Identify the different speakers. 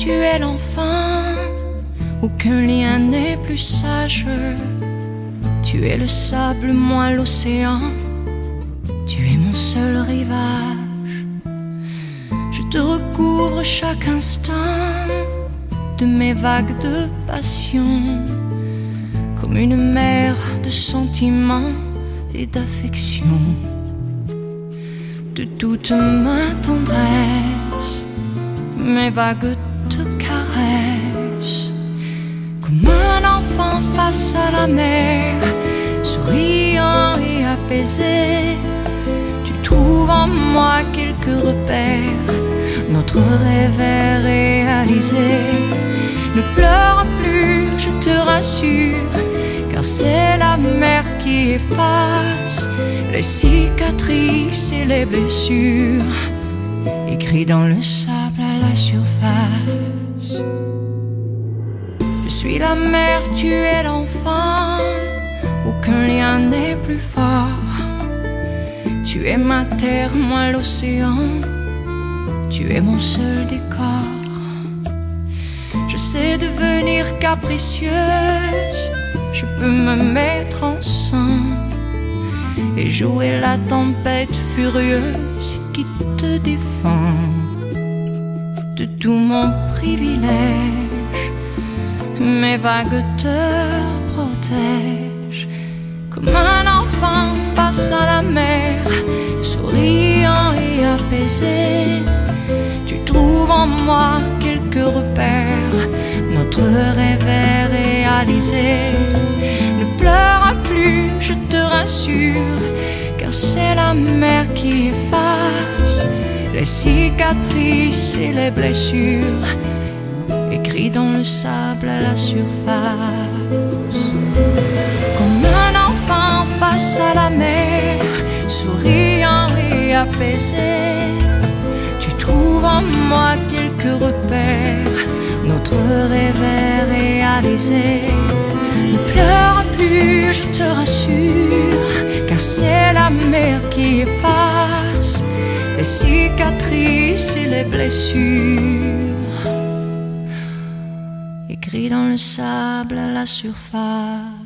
Speaker 1: tu es l'enfant, aucun lien n'est plus sage. Tu es le sable, moi l'océan, tu es mon seul rivage. Je te recouvre chaque instant de mes vagues de passion, comme une mer de sentiments et d'affection. De toute ma tendresse, mes vagues te caressent, comme un enfant face à la mer, souriant et apaisé. Tu trouves en moi quelques repères, notre rêve est réalisé. Ne pleure plus, je te rassure, car c'est la mer qui efface les cicatrices et les blessures, écrits dans le sable à la surface. Je suis la mer, tu es l'enfant, aucun lien n'est plus fort. Tu es ma terre, moi l'océan, tu es mon seul décor. Je sais devenir capricieuse, je peux me mettre en sang et jouer la tempête furieuse qui te défend. De tout mon privilège, mes vagues te protègent, comme un enfant face à la mer, souriant et apaisé. Tu trouves en moi quelques repères, notre rêve est réalisé. Ne pleure plus, je te rassure, car c'est la mer qui efface les cicatrices et les blessures, écrits dans le sable à la surface. Comme un enfant face à la mer, souriant et apaisé. Tu trouves en moi quelques repères, notre rêve est réalisé. Ne pleure plus, je te rassure, car c'est la mer qui efface les cicatrices et les blessures, écrits dans le sable à la surface.